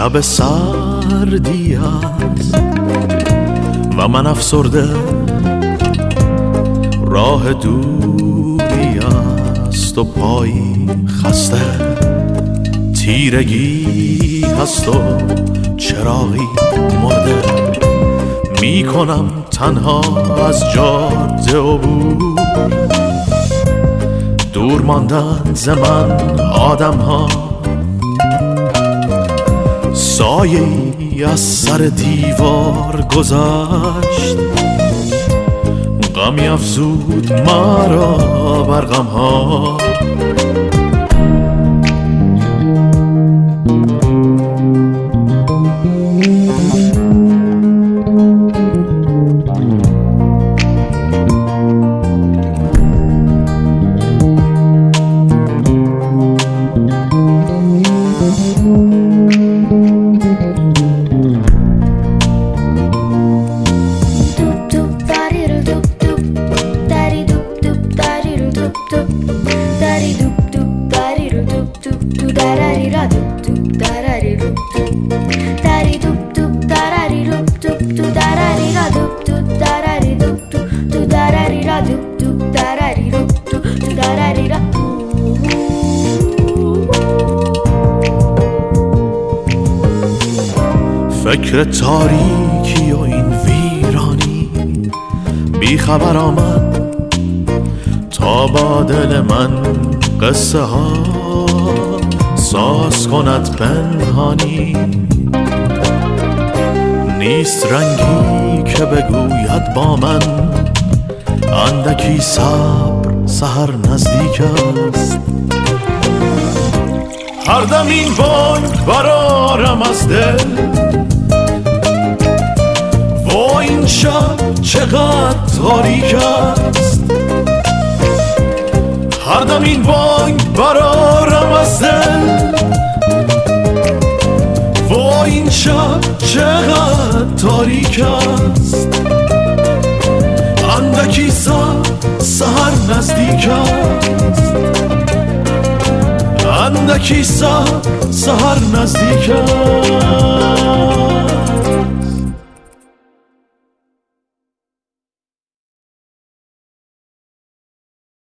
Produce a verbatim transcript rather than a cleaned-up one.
شب سردی است و من افسرده، راه دوری است و پایی خسته، تیرگی هست و چراغی مرده. میکنم تنها از جاده عبور، دور ماندن ز من آدم ها، سایه‌ای از سر دیوار گذشت، غمی افزود مرا بر غم ها. فکر تاریکی و این ویرانی بی خبر آمد تا با دل من قصه ها ساز کند پنهانی. نیست رنگی که بگوید با من اندکی صبر، سحر نزدیک است. هر دم این بانگ برارم از دل، و این شب چقدر تاریک است. هر دم این بانگ برارم از دل، و این شب چقدر تاریک است. اندکی سحر نزدیک است، اندکی سحر نزدیک است.